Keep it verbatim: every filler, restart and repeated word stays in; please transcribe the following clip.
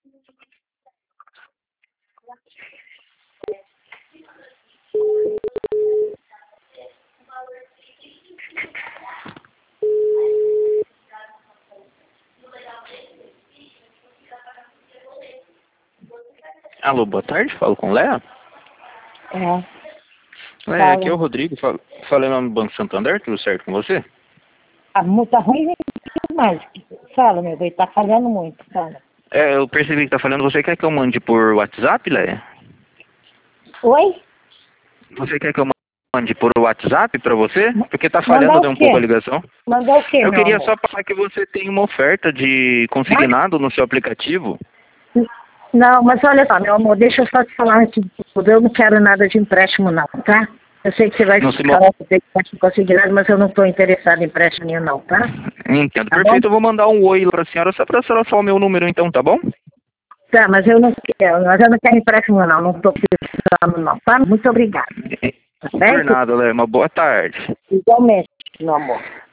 Alô, boa tarde, falo com Léa. É. Léa, aqui é o Rodrigo, falo, falei no Banco Santander, tudo certo com você? Ah, muito ruim demais. Fala, meu bem, tá falhando muito, fala. É, eu percebi que tá falando, você quer que eu mande por WhatsApp, Léa? Oi? Você quer que eu mande por WhatsApp pra você? Porque tá Mandar falhando o um quê? pouco a ligação. Mandar o quê, Eu meu queria amor? só passar que você tem uma oferta de consignado no seu aplicativo. Não, mas olha só, meu amor, deixa eu só te falar antes de tudo. Eu não quero nada de empréstimo, não, tá? Eu sei que você vai Não se falar que tem que consignado, mas eu não estou interessado em empréstimo nenhum, não, tá? Entendo. Tá Perfeito, bom? eu vou mandar um oi pra senhora só pra senhora falar o meu número então, tá bom? Tá, mas eu não quero, mas eu não quero empréstimo, não. Não estou precisando, não, tá? Muito obrigada. Tá Por certo? nada, Léa. Uma boa tarde. Igualmente, meu amor.